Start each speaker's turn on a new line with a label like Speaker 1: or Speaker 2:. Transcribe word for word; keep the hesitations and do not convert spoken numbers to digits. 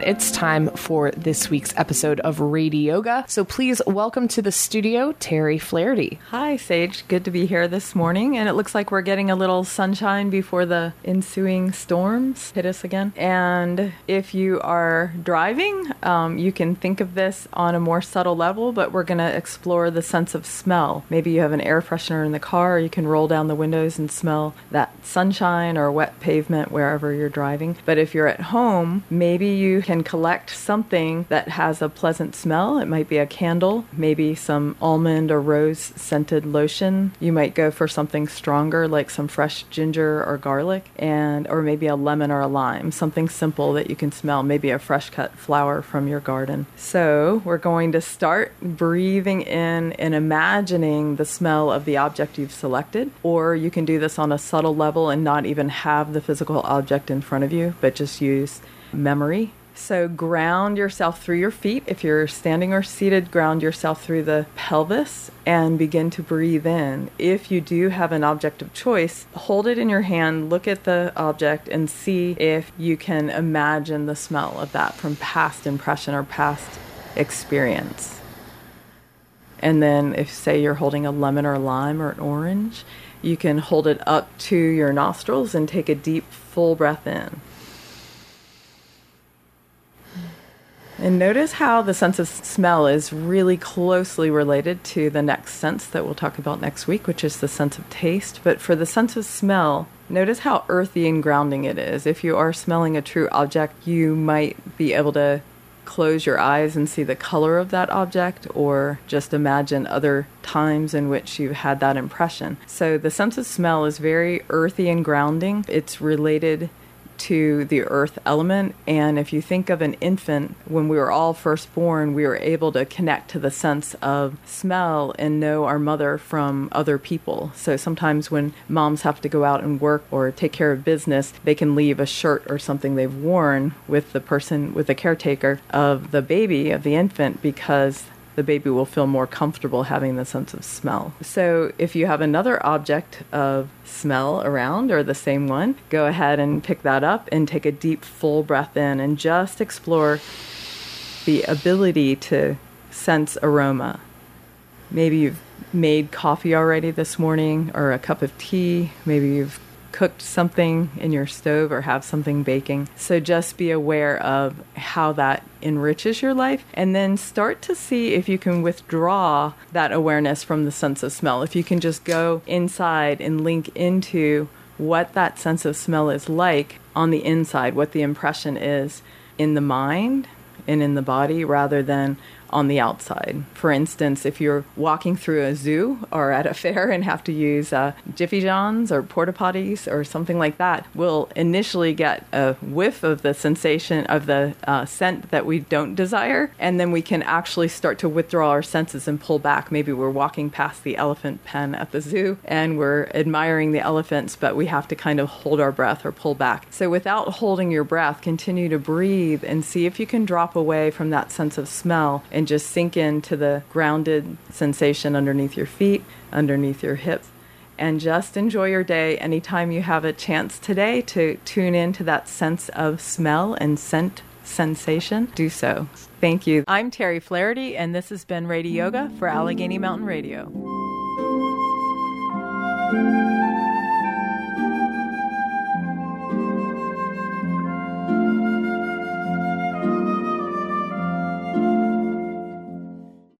Speaker 1: it's time for this week's episode of Radioga. So please welcome to the studio, Terry Flaherty.
Speaker 2: Hi, Sage. Good to be here this morning. And it looks like we're getting a little sunshine before the ensuing storms hit us again. And if you are driving, um, you can think of this on a more subtle level, but we're going to explore the sense of smell. Maybe you have an air freshener in the car, or you can roll down the windows and smell that sunshine or wet pavement wherever you're driving. But if you're at home, maybe you can collect something that has a pleasant smell. It might be a candle, maybe some almond or rose scented lotion. You might go for something stronger like some fresh ginger or garlic, and or maybe a lemon or a lime, something simple that you can smell, maybe a fresh cut flower from your garden. So we're going to start breathing in and imagining the smell of the object you've selected, or you can do this on a subtle level and not even have the physical object in front of you, but just use memory. So ground yourself through your feet. If you're standing or seated, ground yourself through the pelvis and begin to breathe in. If you do have an object of choice, hold it in your hand, look at the object, and see if you can imagine the smell of that from past impression or past experience. And then if, say, you're holding a lemon or a lime or an orange, you can hold it up to your nostrils and take a deep, full breath in. And notice how the sense of smell is really closely related to the next sense that we'll talk about next week, which is the sense of taste. But for the sense of smell, notice how earthy and grounding it is. If you are smelling a true object, you might be able to close your eyes and see the color of that object, or just imagine other times in which you've had that impression. So the sense of smell is very earthy and grounding. It's related to the earth element. And if you think of an infant, when we were all first born, we were able to connect to the sense of smell and know our mother from other people. So sometimes when moms have to go out and work or take care of business, they can leave a shirt or something they've worn with the person, with the caretaker of the baby, of the infant, because the baby will feel more comfortable having the sense of smell. So if you have another object of smell around, or the same one, go ahead and pick that up and take a deep, full breath in and just explore the ability to sense aroma. Maybe you've made coffee already this morning, or a cup of tea. Maybe you've cooked something in your stove or have something baking. So just be aware of how that enriches your life, and then start to see if you can withdraw that awareness from the sense of smell. If you can just go inside and link into what that sense of smell is like on the inside, what the impression is in the mind and in the body, rather than on the outside. For instance, if you're walking through a zoo or at a fair and have to use uh, Jiffy Johns or porta potties or something like that, we'll initially get a whiff of the sensation of the uh, scent that we don't desire, and then we can actually start to withdraw our senses and pull back. Maybe we're walking past the elephant pen at the zoo and we're admiring the elephants, but we have to kind of hold our breath or pull back. So without holding your breath, continue to breathe and see if you can drop away from that sense of smell and just sink into the grounded sensation underneath your feet, underneath your hips, and just enjoy your day. Anytime you have a chance today to tune into that sense of smell and scent sensation, do so. Thank you. I'm Terry Flaherty, and this has been Radioga for Allegheny Mountain Radio.